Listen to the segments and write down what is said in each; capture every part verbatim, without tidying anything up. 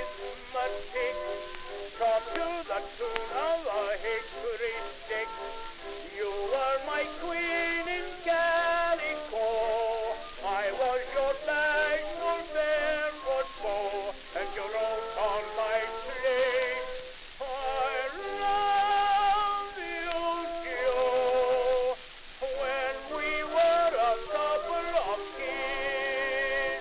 arithmetic, taught to the tune of a hickory stick. You were my queen in calico, I was your bashful barefoot beau, and you wrote on my slate, I love you, Joe, when we were a couple of kids.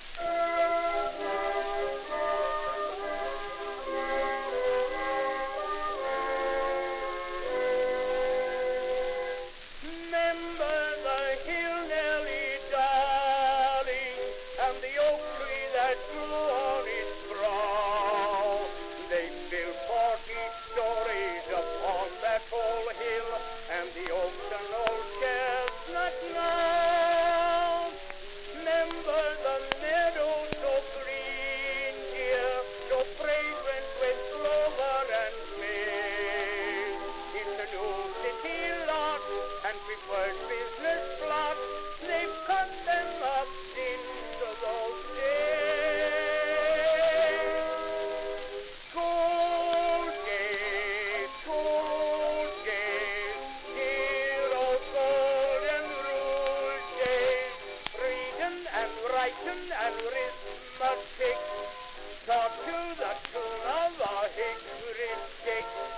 Remember the hill, Nellie, darling, and the oak tree that grew on its brow. They built forty stories upon that whole hill, and the oaks and old chestnut now. Remember the meadow so green, dear, so fragrant with clover and maize. It's a new city lot, and preferred business plot, they've cut them up into those days. School days, school days, dear old golden rule days, reading and writing and arithmetic, taught to the tune of a hickory stick.